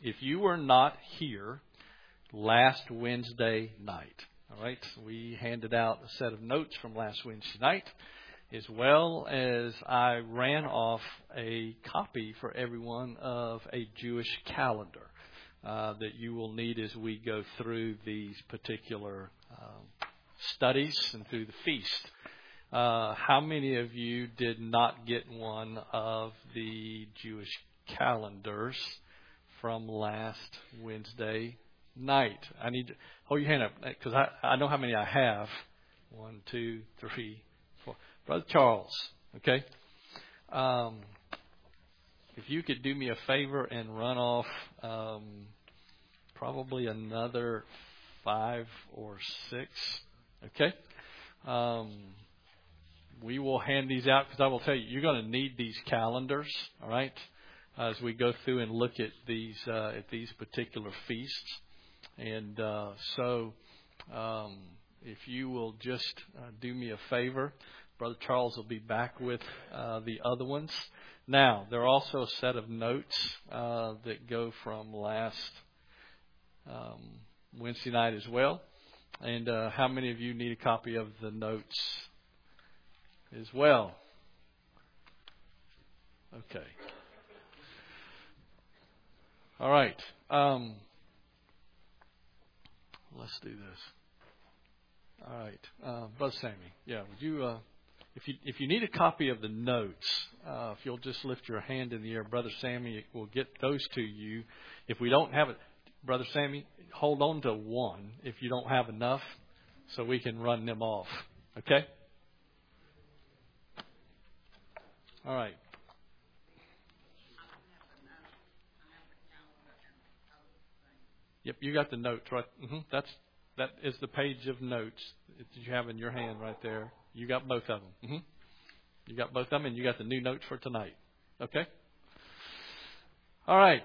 if you were not here last Wednesday night, all right, we handed out a set of notes from last Wednesday night, as well as I ran off a copy for everyone of a Jewish calendar that you will need as we go through these particular studies and through the feast. How many of you did not get one of the Jewish calendars from last Wednesday night? I need to hold your hand up because I know how many I have. 1, 2, 3, 4. Brother Charles, okay? If you could do me a favor and run off probably another 5 or 6, okay? We will hand these out because I will tell you, you're going to need these calendars, all right, as we go through and look at these particular feasts. And so if you will just do me a favor, Brother Charles will be back with the other ones. Now, there are also a set of notes that go from last Wednesday night as well. And how many of you need a copy of the notes as well? Okay. All right. Let's do this. All right. Brother Sammy, yeah, would you, if you need a copy of the notes, if you'll just lift your hand in the air, Brother Sammy will get those to you. If we don't have it, Brother Sammy, hold on to one if you don't have enough so we can run them off. Okay? All right. Yep, you got the notes, right? That is the page of notes that you have in your hand right there. You got both of them. You got both of them, and you got the new notes for tonight. Okay? All right.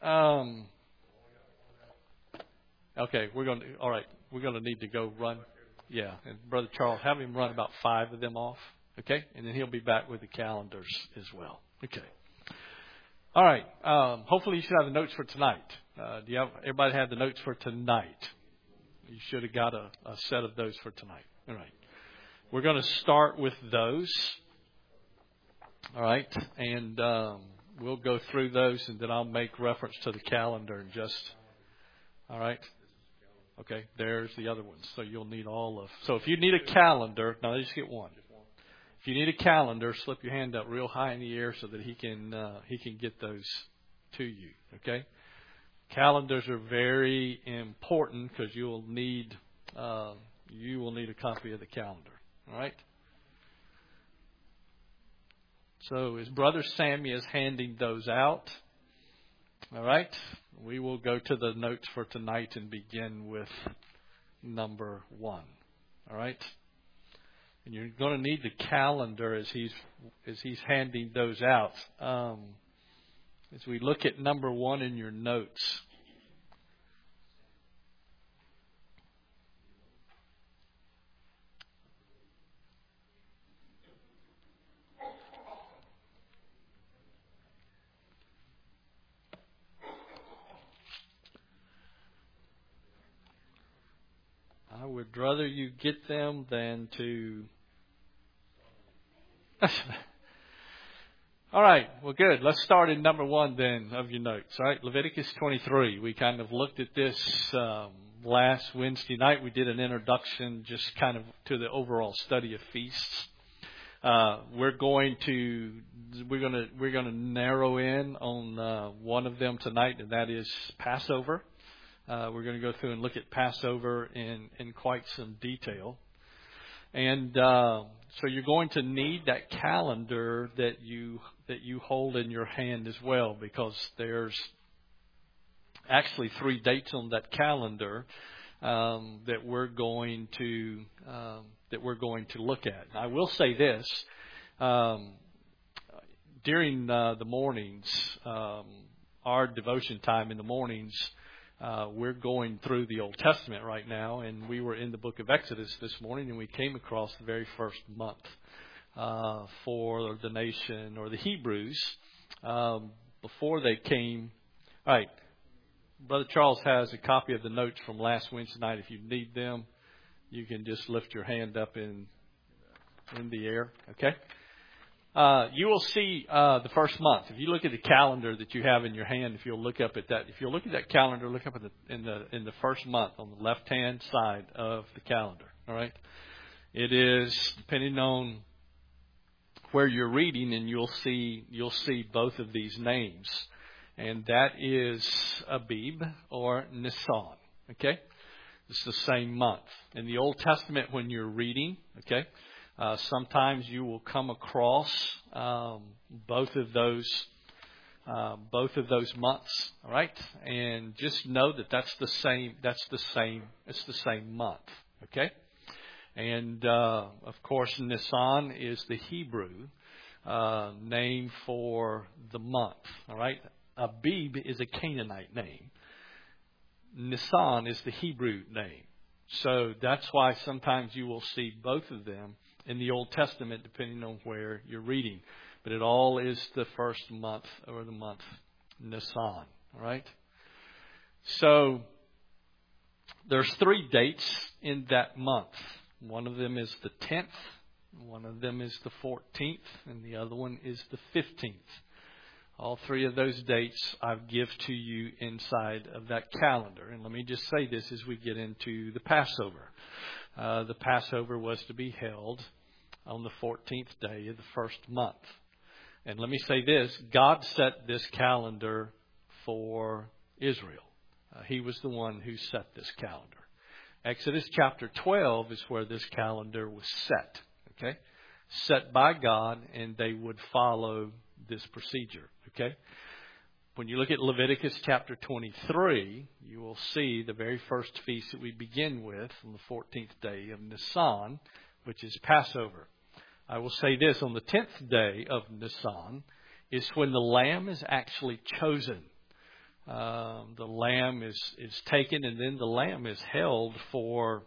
Okay, we're going to need to go run. Yeah, and Brother Charles, have him run about 5 of them off. Okay? And then he'll be back with the calendars as well. Okay. All right. Hopefully you should have the notes for tonight. Everybody have the notes for tonight? You should have got a set of those for tonight. All right. We're going to start with those. All right. And we'll go through those, and then I'll make reference to the calendar in just. All right. Okay. There's the other ones. So you'll need all of. So if you need a calendar, now just get one. If you need a calendar, slip your hand up real high in the air so that he can get those to you. Okay. Calendars are very important because you will need a copy of the calendar. All right. So as Brother Sammy is handing those out, all right, we will go to the notes for tonight and begin with number 1. All right. And you're going to need the calendar as he's handing those out. As we look at number 1 in your notes. I would rather you get them than to... All right. Well, good. Let's start in number 1 then of your notes. All right. Leviticus 23. We kind of looked at this last Wednesday night. We did an introduction just kind of to the overall study of feasts. We're going to narrow in on one of them tonight, and that is Passover. We're going to go through and look at Passover in quite some detail. And so you're going to need that calendar that you hold in your hand as well, because there's actually 3 dates on that calendar that we're going to look at. I will say this: during the mornings, our devotion time in the mornings. We're going through the Old Testament right now, and we were in the book of Exodus this morning, and we came across the very first month for the nation or the Hebrews before they came. All right, Brother Charles has a copy of the notes from last Wednesday night. If you need them, you can just lift your hand up in the air. Okay. You will see the first month. If you look at the calendar that you have in your hand, if you'll look up at that, if you'll look at that calendar, look up at in the first month on the left-hand side of the calendar. All right. It is depending on where you're reading, and you'll see both of these names, and that is Abib or Nisan. Okay. It's the same month. In the Old Testament, when you're reading, okay, sometimes you will come across both of those months. All right, and just know that that's the same. It's the same month. Okay, and of course, Nisan is the Hebrew name for the month. All right, Abib is a Canaanite name. Nisan is the Hebrew name. So that's why sometimes you will see both of them in the Old Testament, depending on where you're reading. But it all is the first month, or the month Nisan. All right? So there's 3 dates in that month. One of them is the 10th, one of them is the 14th, and the other one is the 15th. All 3 of those dates I give to you inside of that calendar. And let me just say this as we get into the Passover. The Passover was to be held on the 14th day of the first month. And let me say this, God set this calendar for Israel. He was the one who set this calendar. Exodus chapter 12 is where this calendar was set. Okay? Set by God, and they would follow this procedure. Okay? When you look at Leviticus chapter 23, you will see the very first feast that we begin with on the 14th day of Nisan, which is Passover. I will say this, on the 10th day of Nisan is when the lamb is actually chosen. The lamb is taken, and then the lamb is held for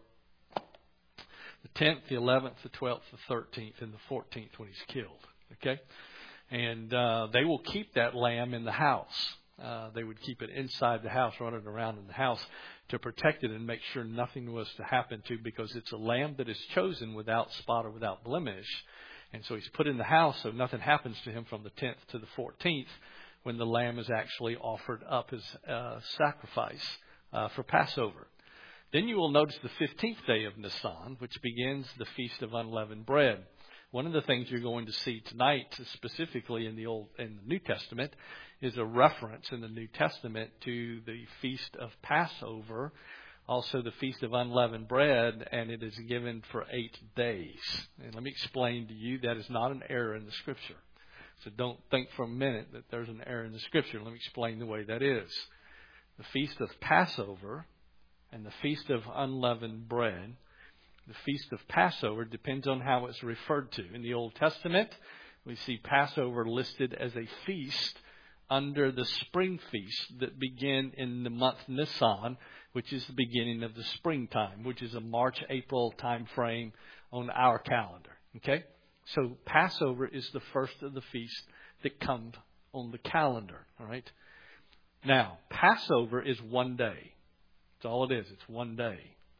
the 10th, the 11th, the 12th, the 13th, and the 14th when he's killed. Okay? And they will keep that lamb in the house. They would keep it inside the house, running around in the house to protect it and make sure nothing was to happen to, because it's a lamb that is chosen without spot or without blemish. And so he's put in the house so nothing happens to him from the 10th to the 14th when the lamb is actually offered up as sacrifice for Passover. Then you will notice the 15th day of Nisan, which begins the Feast of Unleavened Bread. One of the things you're going to see tonight, specifically in the New Testament, is a reference in the New Testament to the Feast of Passover, also the Feast of Unleavened Bread, and it is given for 8 days. And let me explain to you, that is not an error in the Scripture. So don't think for a minute that there's an error in the Scripture. Let me explain the way that is. The Feast of Passover and the Feast of Unleavened Bread, the Feast of Passover depends on how it's referred to. In the Old Testament, we see Passover listed as a feast under the spring feasts that begin in the month Nisan, which is the beginning of the springtime, which is a March-April time frame on our calendar. Okay? So Passover is the first of the feasts that come on the calendar. All right? Now, Passover is 1 day. That's all it is. It's 1 day.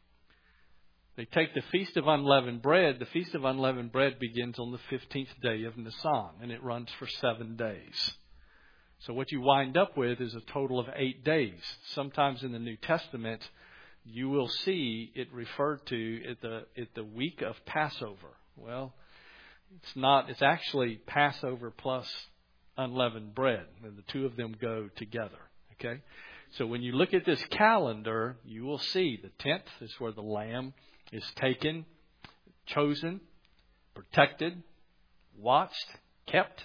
They take the Feast of Unleavened Bread. The Feast of Unleavened Bread begins on the 15th day of Nisan, and it runs for 7 days. So what you wind up with is a total of 8 days. Sometimes in the New Testament, you will see it referred to at the week of Passover. Well, it's not. It's actually Passover plus unleavened bread, and the two of them go together. Okay? So when you look at this calendar, you will see the 10th is where the lamb is taken, chosen, protected, watched, kept.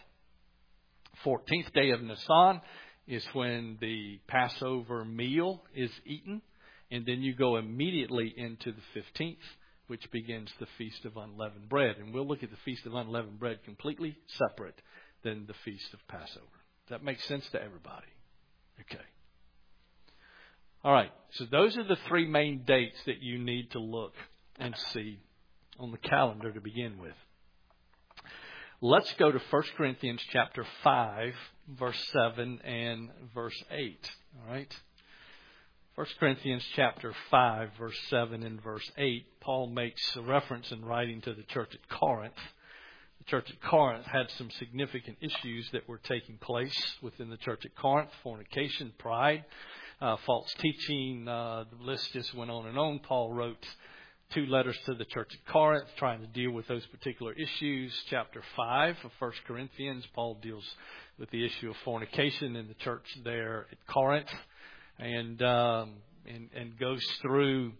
14th day of Nisan is when the Passover meal is eaten. And then you go immediately into the 15th, which begins the Feast of Unleavened Bread. And we'll look at the Feast of Unleavened Bread completely separate than the Feast of Passover. Does that make sense to everybody? Okay. All right. So those are the 3 main dates that you need to look and see on the calendar to begin with. Let's go to 1 Corinthians chapter 5, verse 7 and verse 8. All right. 1 Corinthians chapter 5, verse 7 and verse 8, Paul makes a reference in writing to the church at Corinth. The church at Corinth had some significant issues that were taking place within the church at Corinth: fornication, pride, false teaching. The list just went on and on. Paul wrote 2 letters to the church at Corinth trying to deal with those particular issues. Chapter 5 of 1 Corinthians, Paul deals with the issue of fornication in the church there at Corinth, and goes through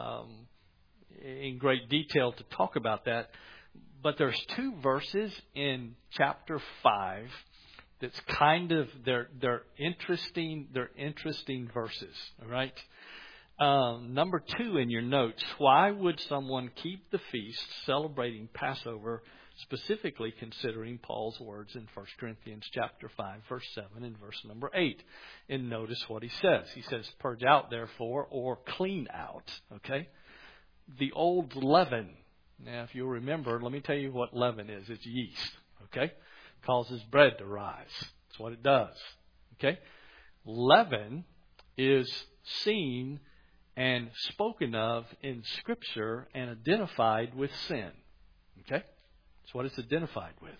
in great detail to talk about that. But there's 2 verses in chapter 5 that's kind of they're interesting verses. All right. Number 2 in your notes: why would someone keep the feast celebrating Passover, specifically considering Paul's words in 1 Corinthians chapter 5, verse 7 and verse number 8? And notice what he says. He says, "Purge out, therefore," or clean out, okay, "the old leaven." Now, if you'll remember, let me tell you what leaven is. It's yeast, okay? Causes bread to rise. That's what it does, okay? Leaven is seen and spoken of in Scripture and identified with sin, okay? That's what it's identified with.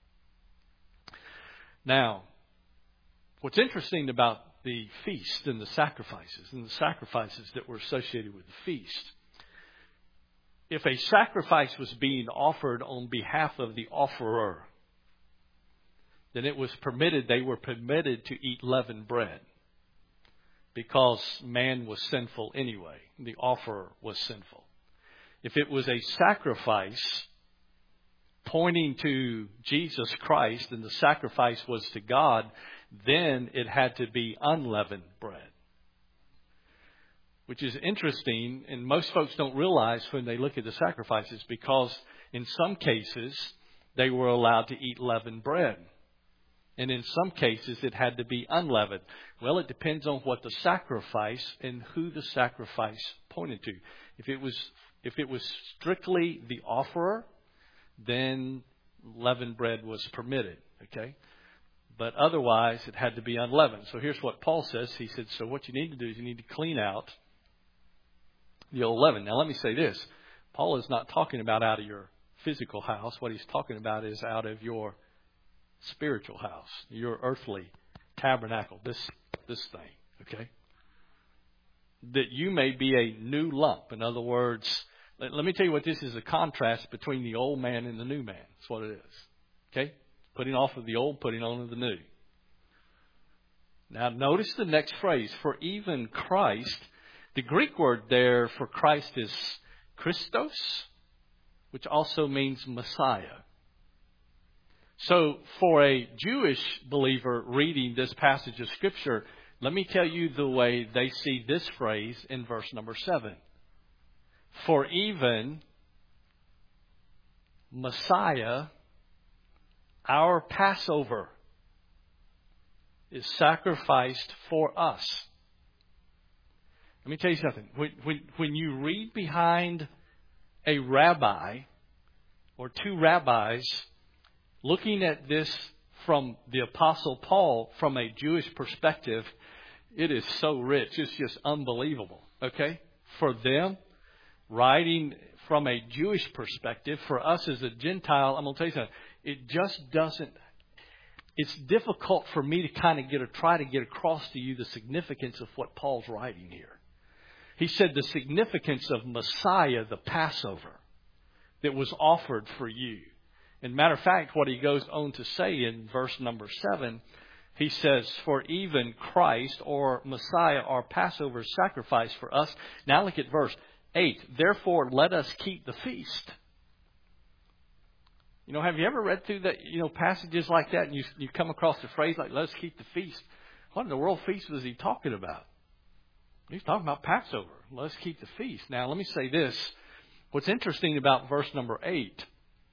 Now, what's interesting about the feast and the sacrifices that were associated with the feast, if a sacrifice was being offered on behalf of the offerer, then it was permitted, they were permitted to eat leavened bread, because man was sinful anyway. The offerer was sinful. If it was a sacrifice pointing to Jesus Christ and the sacrifice was to God, then it had to be unleavened bread. Which is interesting, and most folks don't realize when they look at the sacrifices, because in some cases they were allowed to eat leavened bread. And in some cases it had to be unleavened. Well, it depends on what the sacrifice and who the sacrifice pointed to. If it was strictly the offerer, then leavened bread was permitted, okay? But otherwise it had to be unleavened. So here's what Paul says. He said, so what you need to do is you need to clean out the old leaven. Now let me say this. Paul is not talking about out of your physical house. What he's talking about is out of your spiritual house, your earthly tabernacle, this thing, okay? That you may be a new lump. In other words, let me tell you what this is: a contrast between the old man and the new man. That's what it is. Okay? Putting off of the old, putting on of the new. Now notice the next phrase: for even Christ. The Greek word there for Christ is Christos, which also means Messiah. So for a Jewish believer reading this passage of Scripture, let me tell you the way they see this phrase in verse number 7. For even Messiah, our Passover, is sacrificed for us. Let me tell you something. When you read behind a rabbi or 2 rabbis looking at this from the Apostle Paul from a Jewish perspective, it is so rich. It's just unbelievable. Okay? For them, writing from a Jewish perspective, for us as a Gentile, I'm going to tell you something. It just doesn't. It's difficult for me to try to get across to you the significance of what Paul's writing here. He said the significance of Messiah, the Passover, that was offered for you. And matter of fact, what he goes on to say in verse number 7, he says, for even Christ, or Messiah, our Passover sacrifice for us. Now look at verse 8. Therefore, let us keep the feast. You know, have you ever read through that, passages like that, and you come across a phrase like, let us keep the feast? What in the world feast was he talking about? He's talking about Passover. Let's keep the feast. Now, let me say this. What's interesting about verse number 8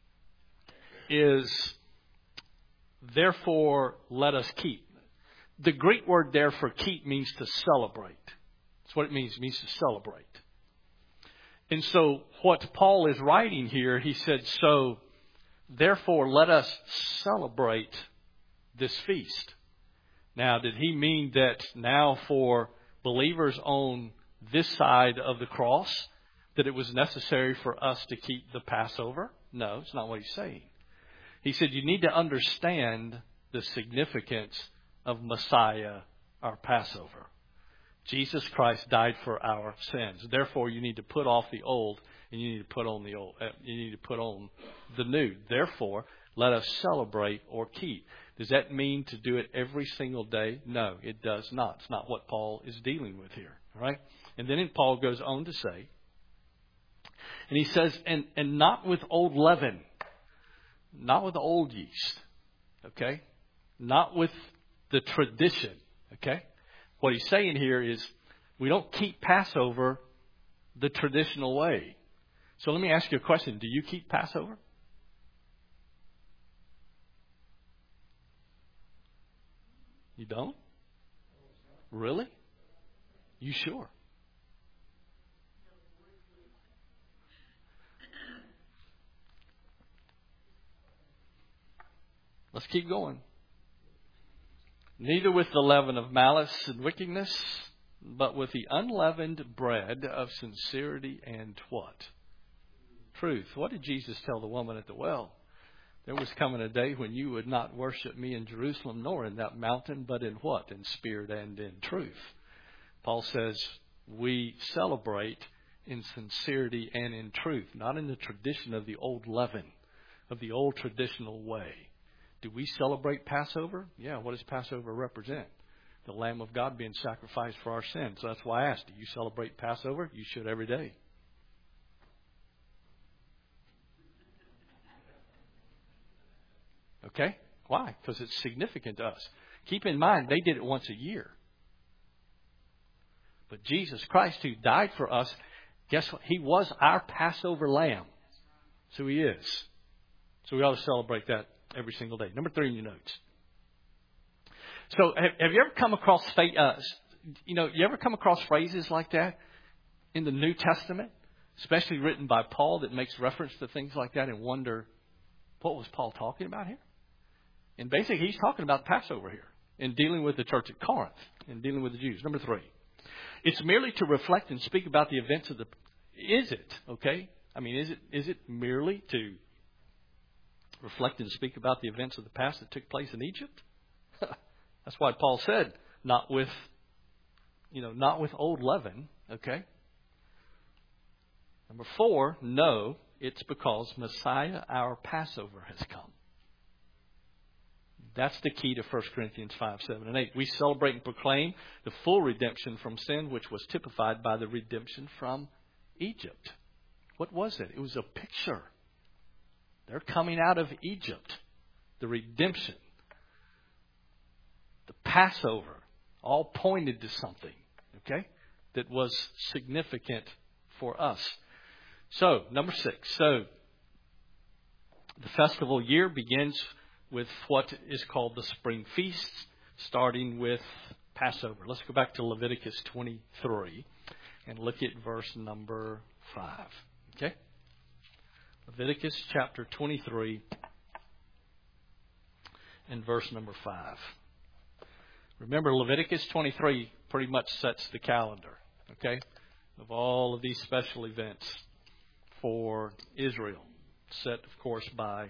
is, therefore, let us keep. The Greek word there for keep means to celebrate. That's what it means. It means to celebrate. And so what Paul is writing here, he said, so therefore let us celebrate this feast. Now, did he mean that now for believers on this side of the cross that it was necessary for us to keep the Passover? No, it's not what he's saying. He said you need to understand the significance of Messiah, our Passover. Jesus Christ died for our sins. Therefore, you need to put off the old and you need to put on the old. You need to put on the new. Therefore, let us celebrate or keep. Does that mean to do it every single day? No, it does not. It's not what Paul is dealing with here. All right? And then Paul goes on to say, and he says, and not with old leaven, not with old yeast, okay? Not with the tradition, okay? What he's saying here is we don't keep Passover the traditional way. So let me ask you a question. Do you keep Passover? You don't? Really? You sure? Let's keep going. Neither with the leaven of malice and wickedness, but with the unleavened bread of sincerity and what? Truth. What did Jesus tell the woman at the well? There was coming a day when you would not worship me in Jerusalem nor in that mountain, but in what? In spirit and in truth. Paul says we celebrate in sincerity and in truth, not in the tradition of the old leaven, of the old traditional way. Do we celebrate Passover? Yeah, what does Passover represent? The Lamb of God being sacrificed for our sins. So that's why I asked, do you celebrate Passover? You should every day. Okay? Why? Because it's significant to us. Keep in mind, they did it once a year. But Jesus Christ, who died for us, guess what? He was our Passover lamb. So he is. So we ought to celebrate that every single day. Number 3 in your notes. So have you ever come across, you ever come across phrases like that in the New Testament, especially written by Paul, that makes reference to things like that and wonder, what was Paul talking about here? And basically, he's talking about Passover here in dealing with the church at Corinth and dealing with the Jews. Number 3, it's merely to reflect and speak about the events of the. Is it okay? I mean, is it merely to reflect and speak about the events of the past that took place in Egypt? That's why Paul said, not with old leaven. Okay. Number 4, no, it's because Messiah, our Passover, has come. That's the key to 1 Corinthians 5, 7, and 8. We celebrate and proclaim the full redemption from sin, which was typified by the redemption from Egypt. What was it? It was a picture. They're coming out of Egypt. The redemption. The Passover. All pointed to something. Okay? That was significant for us. So, number 6. So, the festival year begins with what is called the spring feasts, starting with Passover. Let's go back to Leviticus 23 and look at verse number 5. Okay? Leviticus chapter 23 and verse number 5. Remember, Leviticus 23 pretty much sets the calendar, okay, of all of these special events for Israel, set, of course, by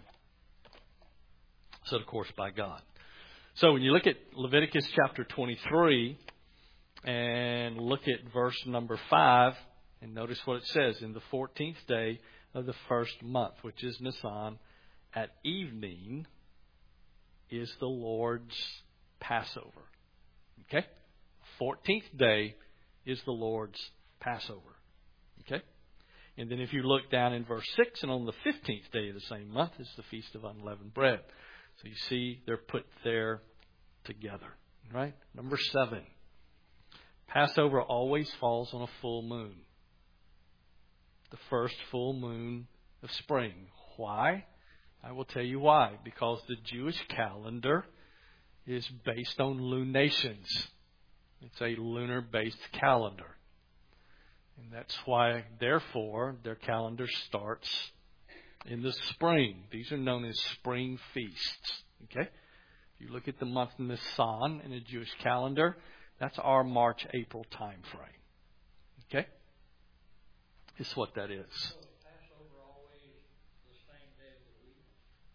God. So when you look at Leviticus chapter 23 and look at verse number 5, and notice what it says, in the 14th day of the first month, which is Nisan, at evening is the Lord's Passover. Okay? 14th day is the Lord's Passover. Okay? And then if you look down in verse 6, and on the 15th day of the same month is the Feast of Unleavened Bread. So you see they're put there together. Right? Number 7. Passover always falls on a full moon. The first full moon of spring. Why? I will tell you why. Because the Jewish calendar is based on lunations. It's a lunar-based calendar. And that's why, therefore, their calendar starts in the spring. These are known as spring feasts. Okay? If you look at the month Nisan in the Jewish calendar, That's our March, April time frame. Okay? It's what that is. So is Passover always the same day of the week?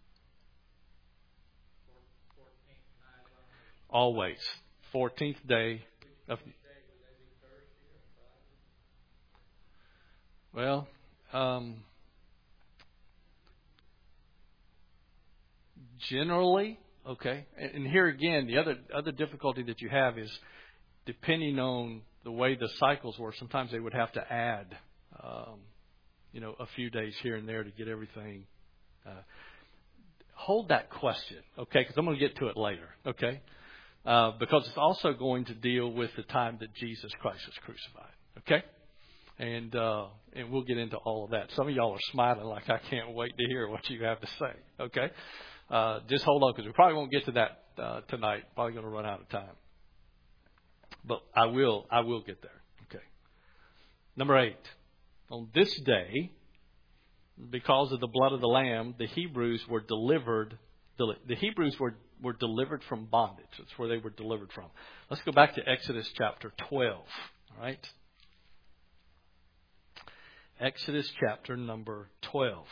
14th night on Always. 14th day of... which day? Would they be Thursday or Friday? Well, generally, okay. And here again, the other difficulty that you have is depending on the way the cycles were. Sometimes they would have to add, a few days here and there to get everything. Hold that question, okay? Because I'm going to get to it later, okay? Because it's also going to deal with the time that Jesus Christ was crucified, okay? And we'll get into all of that. Some of y'all are smiling like I can't wait to hear what you have to say, okay? Just hold on, because we probably won't get to that tonight. Probably going to run out of time. But I will get there. Okay. Number 8. On this day, because of the blood of the Lamb, the Hebrews were delivered. The Hebrews were delivered from bondage. That's where they were delivered from. Let's go back to Exodus chapter 12. All right. Exodus chapter number 12.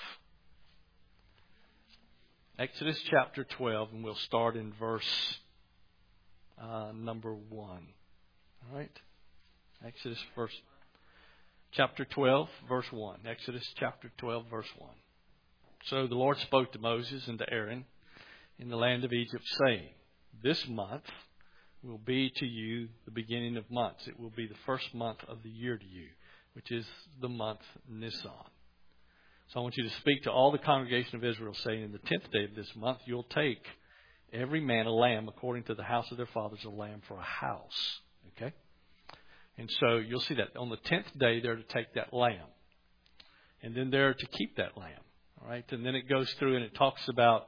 Exodus chapter 12, and we'll start in verse number 1. All right? Exodus chapter 12, verse 1. Exodus chapter 12, verse 1. So the Lord spoke to Moses and to Aaron in the land of Egypt, saying, This month will be to you the beginning of months. It will be the first month of the year to you, which is the month Nisan. So I want you to speak to all the congregation of Israel, saying, In the 10th day of this month, you'll take every man a lamb according to the house of their fathers, a lamb for a house. Okay? And so you'll see that on the 10th day, they're to take that lamb. And then they're to keep that lamb. All right? And then it goes through and it talks about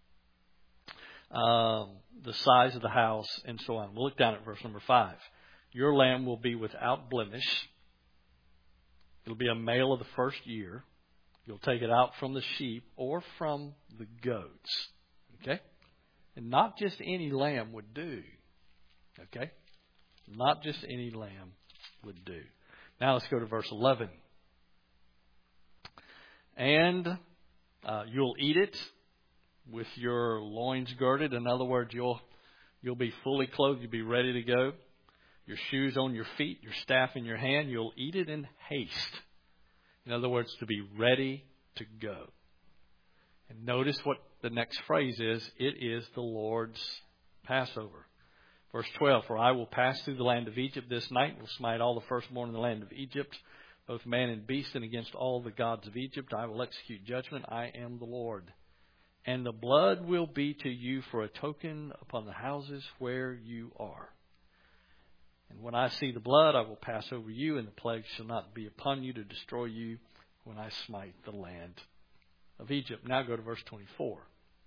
the size of the house and so on. We'll look down at verse number 5. Your lamb will be without blemish. It'll be a male of the first year. You'll take it out from the sheep or from the goats. Okay? And not just any lamb would do. Okay? Not just any lamb would do. Now let's go to verse 11. And you'll eat it with your loins girded. In other words, you'll be fully clothed. You'll be ready to go. Your shoes on your feet, your staff in your hand. You'll eat it in haste. In other words, to be ready to go. And notice what the next phrase is. It is the Lord's Passover. Verse 12, For I will pass through the land of Egypt this night, and will smite all the firstborn in the land of Egypt, both man and beast, and against all the gods of Egypt I will execute judgment. I am the Lord. And the blood will be to you for a token upon the houses where you are. And when I see the blood, I will pass over you, and the plague shall not be upon you to destroy you when I smite the land of Egypt. Now go to verse 24.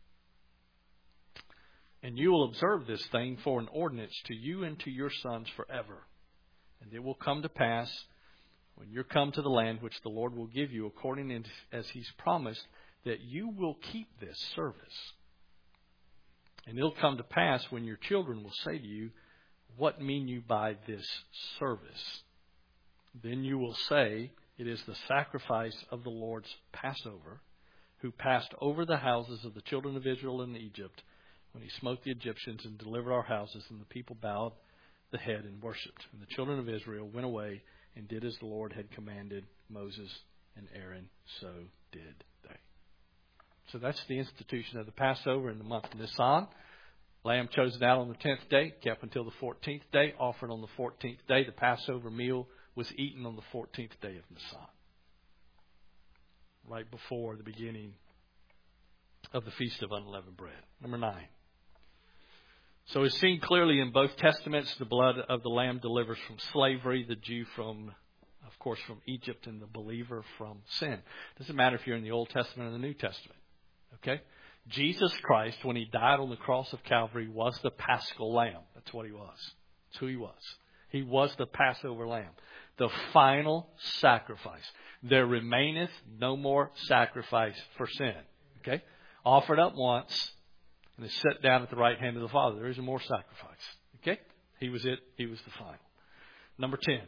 And you will observe this thing for an ordinance to you and to your sons forever. And it will come to pass, when you come to the land which the Lord will give you, according as He's promised, that you will keep this service. And it'll come to pass when your children will say to you, What mean you by this service? Then you will say, It is the sacrifice of the Lord's Passover, who passed over the houses of the children of Israel in Egypt, when He smote the Egyptians and delivered our houses, and the people bowed the head and worshipped. And the children of Israel went away and did as the Lord had commanded Moses and Aaron, so did they. So that's the institution of the Passover in the month of Nisan. Lamb chosen out on the 10th day, kept until the 14th day, offered on the 14th day. The Passover meal was eaten on the 14th day of Nisan, right before the beginning of the Feast of Unleavened Bread. Number 9. So it's seen clearly in both testaments, the blood of the Lamb delivers from slavery, the Jew from Egypt, and the believer from sin. It doesn't matter if you're in the Old Testament or the New Testament. Okay? Jesus Christ, when He died on the cross of Calvary, was the Paschal Lamb. That's what He was. That's who He was. He was the Passover Lamb. The final sacrifice. There remaineth no more sacrifice for sin. Okay? Offered up once, and is set down at the right hand of the Father. There isn't more sacrifice. Okay? He was it. He was the final. Number 10.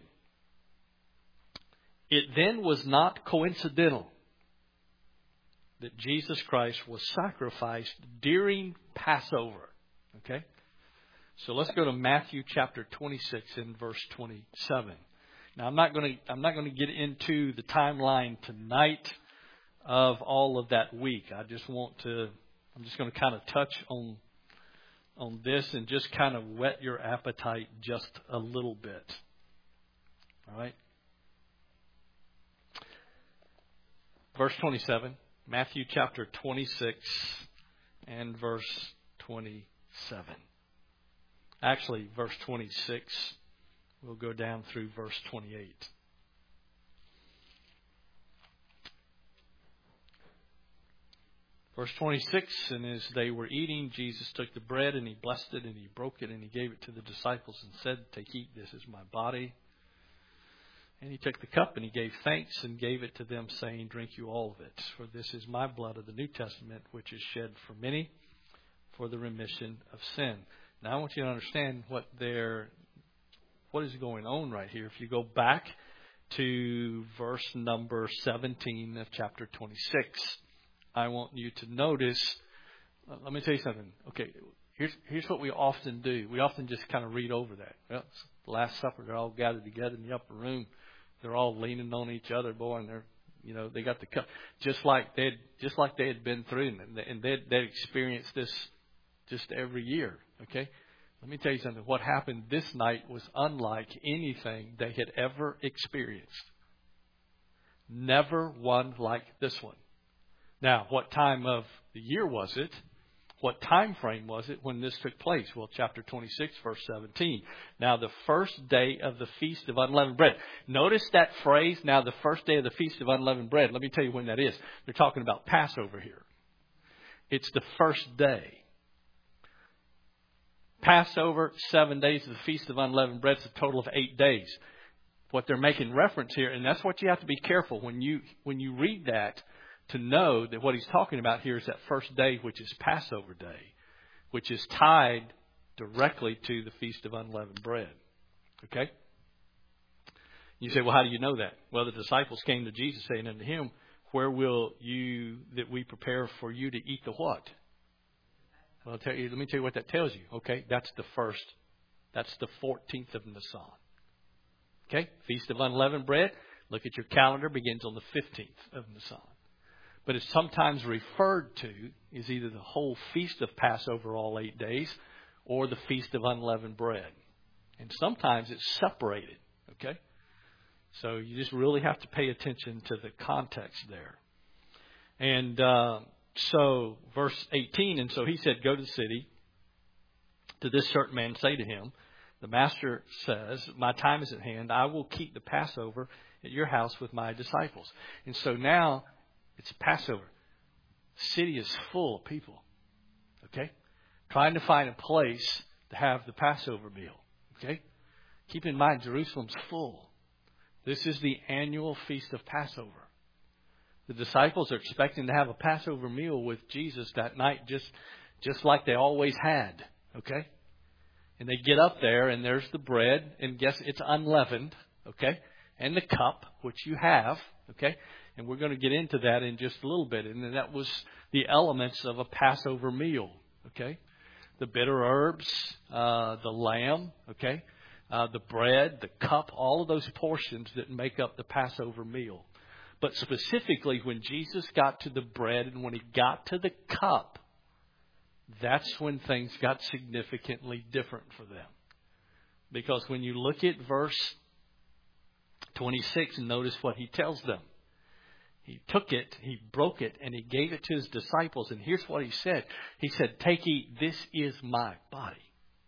It then was not coincidental that Jesus Christ was sacrificed during Passover. Okay? So let's go to Matthew chapter 26 and verse 27. Now I'm not going to get into the timeline tonight of all of that week. I'm just going to kind of touch on this and just kind of whet your appetite just a little bit. All right? Verse 27, Matthew chapter 26 and verse 27. Actually, verse 26, we'll go down through verse 28. Verse 26, and as they were eating, Jesus took the bread and he blessed it and he broke it and he gave it to the disciples and said, "Take, eat, this is my body." And he took the cup and he gave thanks and gave it to them, saying, "Drink you all of it, for this is my blood of the New Testament, which is shed for many for the remission of sin." Now I want you to understand what is going on right here. If you go back to verse number 17 of chapter 26, I want you to notice, let me tell you something. Okay, here's what we often do. We often just kind of read over that. Well, it's the Last Supper, they're all gathered together in the upper room. They're all leaning on each other, boy, and they got the cup, just like they had been through, and they'd experienced this just every year. Okay, let me tell you something. What happened this night was unlike anything they had ever experienced. Never one like this one. Now, what time of the year was it? What time frame was it when this took place? Well, chapter 26, verse 17. Now, the first day of the Feast of Unleavened Bread. Notice that phrase, now the first day of the Feast of Unleavened Bread. Let me tell you when that is. They're talking about Passover here. It's the first day. Passover, 7 days of the Feast of Unleavened Bread. It's a total of 8 days. What they're making reference here, and that's what you have to be careful when you read that, to know that what he's talking about here is that first day, which is Passover Day, which is tied directly to the Feast of Unleavened Bread. Okay? You say, well, how do you know that? Well, the disciples came to Jesus saying unto him, "Where will you that we prepare for you to eat the what?" Well, let me tell you what that tells you. Okay? That's the 14th of Nisan. Okay? Feast of Unleavened Bread. Look at your calendar, begins on the 15th of Nisan. But it's sometimes referred to as either the whole Feast of Passover, all 8 days, or the Feast of Unleavened Bread. And sometimes it's separated. Okay? So you just really have to pay attention to the context there. And so verse 18, and so he said, "Go to the city, to this certain man say to him, the master says, my time is at hand. I will keep the Passover at your house with my disciples." And so now it's Passover. The city is full of people. Okay? Trying to find a place to have the Passover meal. Okay? Keep in mind, Jerusalem's full. This is the annual feast of Passover. The disciples are expecting to have a Passover meal with Jesus that night, just like they always had. Okay? And they get up there, and there's the bread, and guess it's unleavened. Okay? And the cup, which you have. Okay? And we're going to get into that in just a little bit. And that was the elements of a Passover meal. Okay? The bitter herbs, the lamb, okay? The bread, the cup, all of those portions that make up the Passover meal. But specifically, when Jesus got to the bread and when he got to the cup, that's when things got significantly different for them. Because when you look at verse 26, notice what he tells them. He took it, he broke it, and he gave it to his disciples. And here's what he said. He said, "Take, eat, this is my body."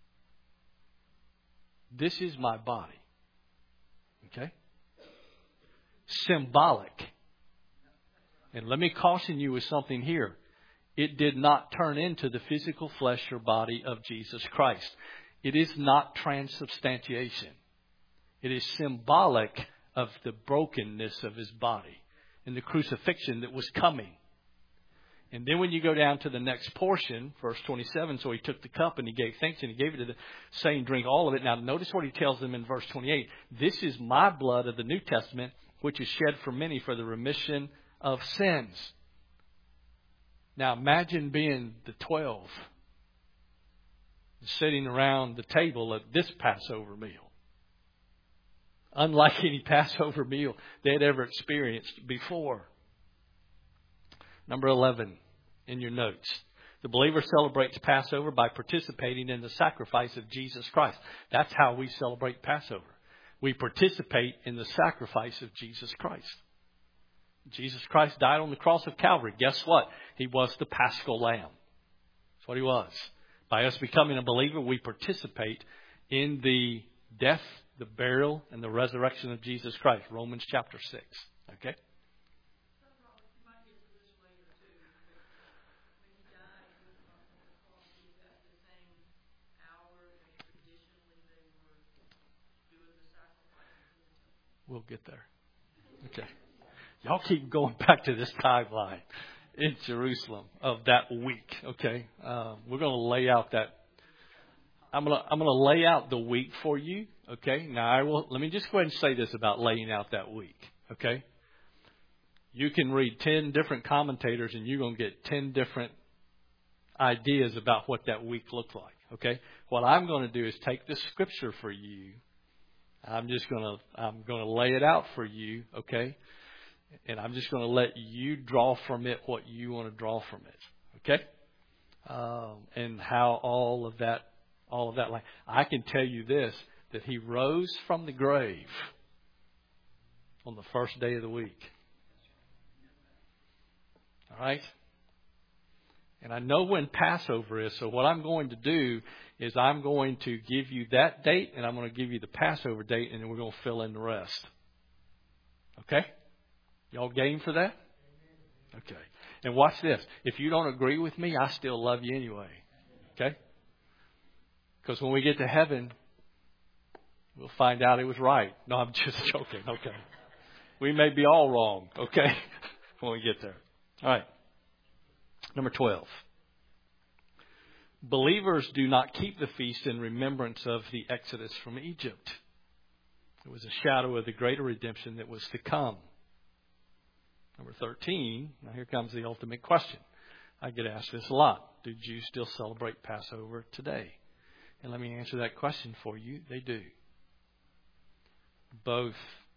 This is my body. Okay? Symbolic. And let me caution you with something here. It did not turn into the physical flesh or body of Jesus Christ. It is not transubstantiation. It is symbolic of the brokenness of his body and the crucifixion that was coming. And then when you go down to the next portion, verse 27, so he took the cup and he gave thanks and he gave it to the saying, drink all of it. Now notice what he tells them in verse 28. This is my blood of the New Testament, which is shed for many for the remission of sins. Now imagine being the 12 sitting around the table at this Passover meal. Unlike any Passover meal they had ever experienced before. Number 11 in your notes. The believer celebrates Passover by participating in the sacrifice of Jesus Christ. That's how we celebrate Passover. We participate in the sacrifice of Jesus Christ. Jesus Christ died on the cross of Calvary. Guess what? He was the Paschal Lamb. That's what he was. By us becoming a believer, we participate in the death, the burial, and the resurrection of Jesus Christ. Romans chapter 6. Okay? We'll get there. Okay. Y'all keep going back to this timeline in Jerusalem of that week. Okay. We're going to lay out that. I'm going to lay out the week for you. Okay. Now let me just go ahead and say this about laying out that week. Okay. You can read 10 different commentators and you're going to get 10 different ideas about what that week looked like. Okay. What I'm going to do is take the scripture for you. I'm going to lay it out for you, okay? And I'm just going to let you draw from it what you want to draw from it, okay? And how all of that, like, I can tell you this, that he rose from the grave on the first day of the week. All right? And I know when Passover is, so what I'm going to do is I'm going to give you that date and I'm going to give you the Passover date and then we're going to fill in the rest. Okay? Y'all game for that? Okay. And watch this. If you don't agree with me, I still love you anyway. Okay? Because when we get to heaven, we'll find out it was right. No, I'm just joking. Okay. We may be all wrong. Okay? When we get there. All right. Number 12. Believers do not keep the feast in remembrance of the exodus from Egypt. It was a shadow of the greater redemption that was to come. Number 13. Now here comes the ultimate question. I get asked this a lot. Do Jews still celebrate Passover today? And let me answer that question for you. They do. Both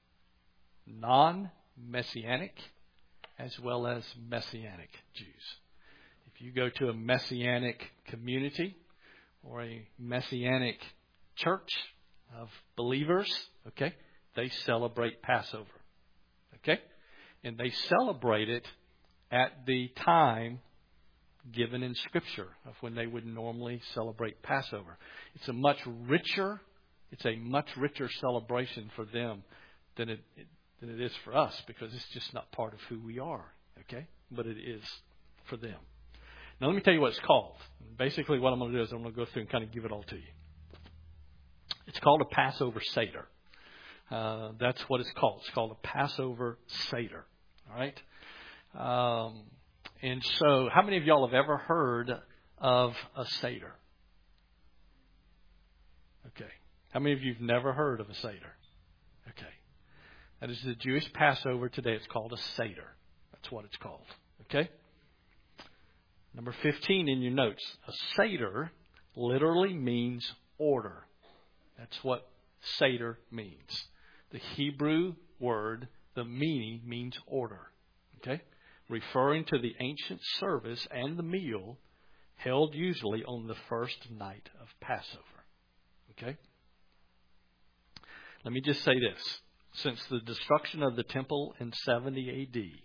non-Messianic as well as Messianic Jews. If you go to a Messianic community or a Messianic church of believers, okay, they celebrate Passover, okay? And they celebrate it at the time given in Scripture of when they would normally celebrate Passover. It's a much richer celebration for them than it is for us because it's just not part of who we are, okay? But it is for them. Now, let me tell you what it's called. Basically, what I'm going to do is I'm going to go through and kind of give it all to you. It's called a Passover Seder. That's what it's called. It's called a Passover Seder. All right? And so, how many of y'all have ever heard of a Seder? Okay. How many of you have never heard of a Seder? Okay. That is the Jewish Passover today. It's called a Seder. That's what it's called. Okay? Number 15 in your notes. A Seder literally means order. That's what Seder means. The Hebrew word, the meaning, means order. Okay? Referring to the ancient service and the meal held usually on the first night of Passover. Okay? Let me just say this. Since the destruction of the temple in 70 A.D.,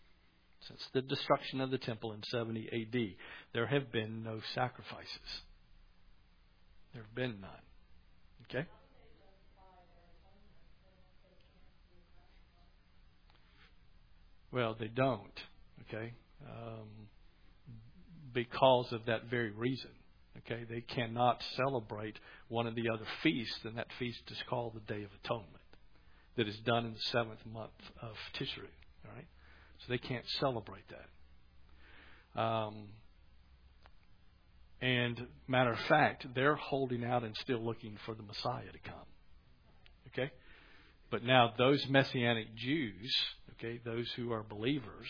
there have been no sacrifices. There have been none. Okay? Well, they don't. Okay? Because of that very reason. Okay? They cannot celebrate one of the other feasts, and that feast is called the Day of Atonement. That is done in the 7th month of Tishri. All right? So they can't celebrate that. And matter of fact, they're holding out and still looking for the Messiah to come. Okay? But now those Messianic Jews, okay, those who are believers,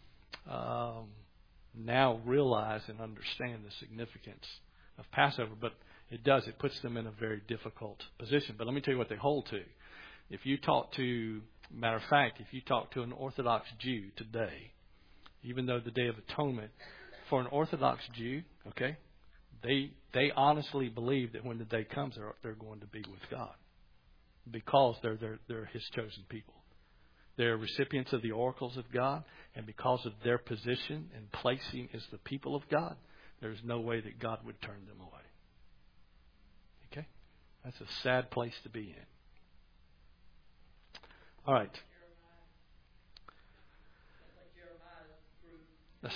now realize and understand the significance of Passover. But it puts them in a very difficult position. But let me tell you what they hold to. If you talk to an Orthodox Jew today, even though the Day of Atonement, for an Orthodox Jew, okay, they honestly believe that when the day comes, they're going to be with God. Because they're His chosen people. They're recipients of the oracles of God, and because of their position and placing as the people of God, there's no way that God would turn them away. Okay? That's a sad place to be in. All right. That's,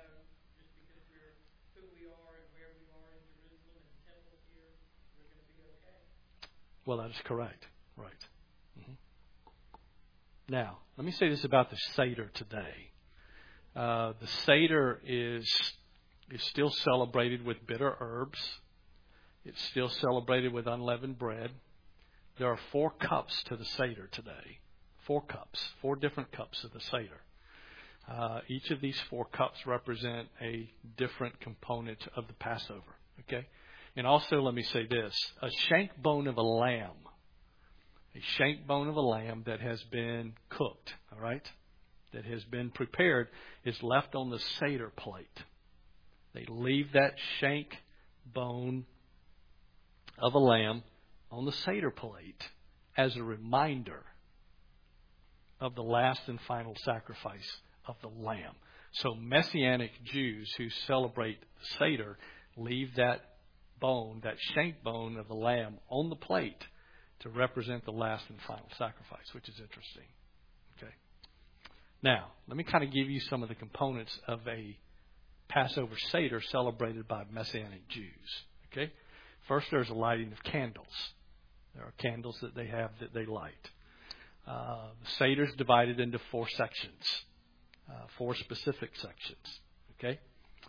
well, that is correct. Right. Mm-hmm. Now, let me say this about the Seder today. The Seder is still celebrated with bitter herbs. It's still celebrated with unleavened bread. There are 4 cups to the Seder today. 4 cups. 4 different cups of the Seder. Each of these 4 cups represent a different component of the Passover. Okay? And also, let me say this. A shank bone of a lamb. A shank bone of a lamb that has been cooked, all right, that has been prepared, is left on the Seder plate. They leave that shank bone of a lamb on the Seder plate as a reminder of the last and final sacrifice of the lamb. So Messianic Jews who celebrate the Seder leave that bone, that shank bone of the lamb on the plate to represent the last and final sacrifice, which is interesting. Okay. Now, let me kind of give you some of the components of a Passover Seder celebrated by Messianic Jews. Okay. First, there's a lighting of candles. There are candles that they have that they light. The Seder is divided into 4 sections, 4 specific sections. Okay.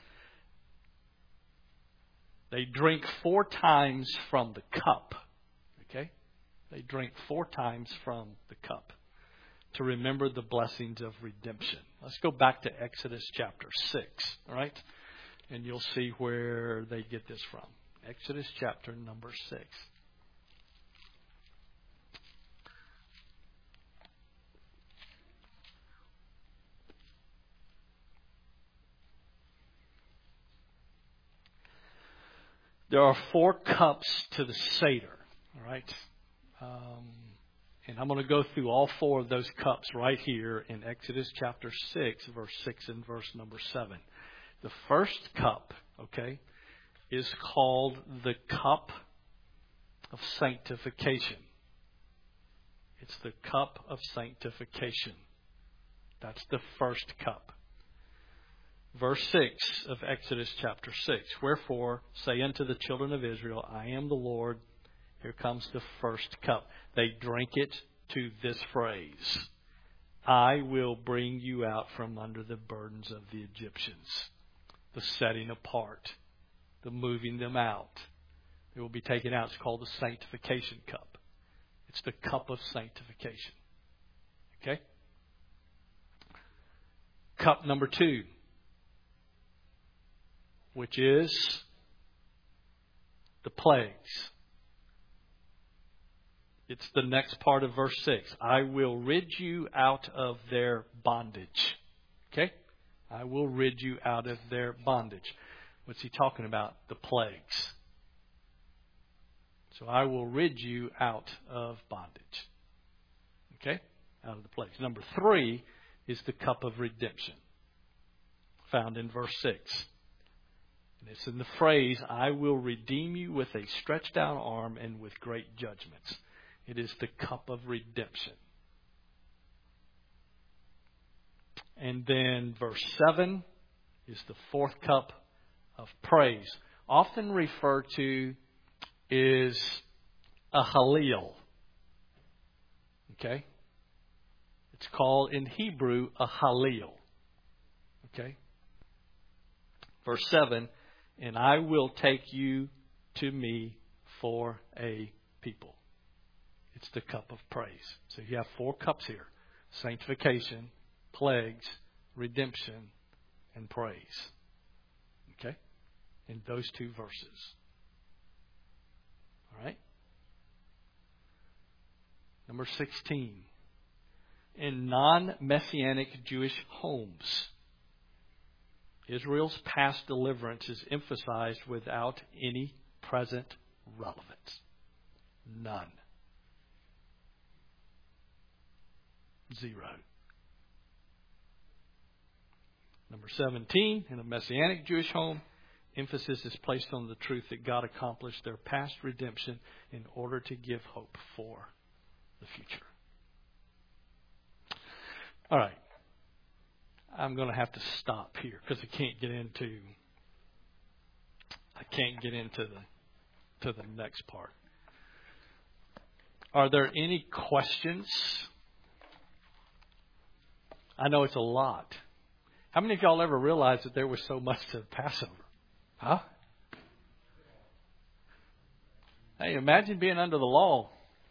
They drink 4 times from the cup. Okay. They drink 4 times from the cup to remember the blessings of redemption. Let's go back to Exodus chapter 6, all right? And you'll see where they get this from. Exodus chapter number 6. There are 4 cups to the Seder, all right? And I'm going to go through all 4 of those cups right here in Exodus chapter 6, verse 6 and verse number 7. The first cup, okay, is called the cup of sanctification. It's the cup of sanctification. That's the first cup. Verse 6 of Exodus chapter 6. Wherefore, say unto the children of Israel, I am the Lord. Here comes the first cup. They drink it to this phrase. I will bring you out from under the burdens of the Egyptians. The setting apart. The moving them out. They will be taken out. It's called the sanctification cup. It's the cup of sanctification. Okay? Cup number 2. Which is the plagues. It's the next part of verse 6. I will rid you out of their bondage. Okay? I will rid you out of their bondage. What's he talking about? The plagues. So I will rid you out of bondage. Okay? Out of the plagues. Number 3 is the cup of redemption. Found in verse 6. And it's in the phrase, I will redeem you with a stretched out arm and with great judgments. It is the cup of redemption. And then verse 7 is the 4th cup of praise. Often referred to is a Halil. Okay? It's called in Hebrew a Halil. Okay? Verse 7, and I will take you to me for a people. It's the cup of praise. So you have 4 cups here. Sanctification, plagues, redemption, and praise. Okay? In those 2 verses. All right? Number 16. In non-Messianic Jewish homes, Israel's past deliverance is emphasized without any present relevance. None. 0. Number 17, in a Messianic Jewish home, emphasis is placed on the truth that God accomplished their past redemption in order to give hope for the future. All right. I'm going to have to stop here because I can't get into the next part. Are there any questions? I know it's a lot. How many of y'all ever realized that there was so much to Passover? Huh? Hey, imagine being under the law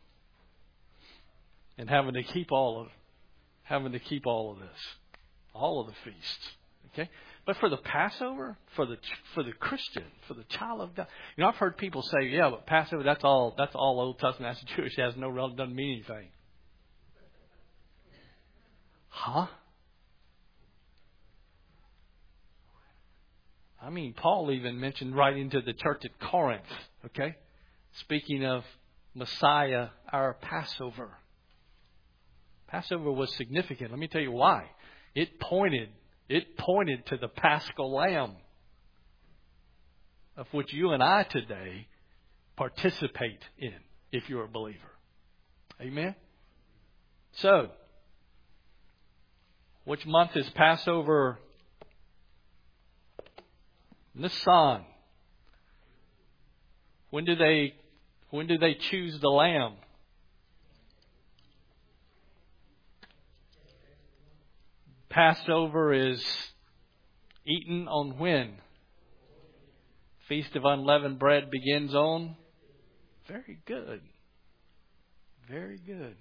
and having to keep all of this, all of the feasts. Okay, but for the Passover, for the Christian, for the child of God, I've heard people say, "Yeah, but Passover, that's all Old Testament, that's Jewish, it has no relevance, doesn't mean anything." Huh? I mean, Paul even mentioned writing to the church at Corinth, okay? Speaking of Messiah, our Passover. Passover was significant. Let me tell you why. It pointed to the Paschal Lamb, of which you and I today participate in, if you're a believer. Amen? So, which month is Passover? Nisan. When do they choose the lamb? Passover is eaten on when? Feast of Unleavened Bread begins on? Very good. Very good.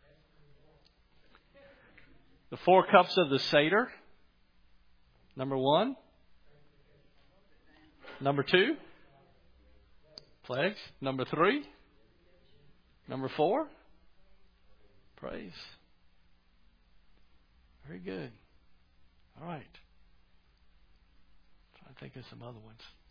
The 4 cups of the Seder. Number 1. Number 2. Plagues. Number 3. Number 4. Praise. Very good. All right. Trying to think of some other ones.